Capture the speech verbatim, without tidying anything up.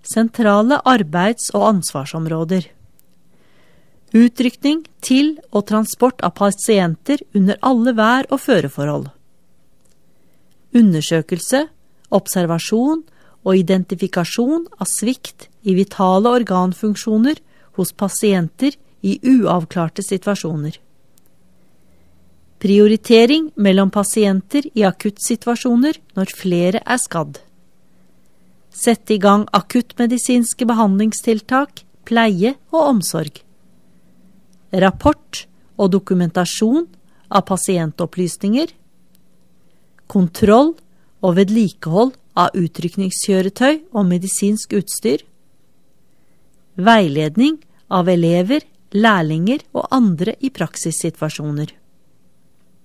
sentrale arbeids- og ansvarsområder. Utrykning til og transport av pasienter under alle vær- og føreforhold. Undersøkelse, observasjon og identifikasjon av svikt i vitale organfunksjoner hos pasienter i uavklarte situasjoner. Prioritering mellom pasienter i akuttsituasjoner når flere er skadd. Sette i gang akuttmedisinske behandlingstiltak, pleie og omsorg. Rapport og dokumentasjon av pasientopplysninger. Kontroll og vedlikehold av utrykningskjøretøy og medisinsk utstyr. Veiledning av elever, lærlinger og andre i praksissituasjoner.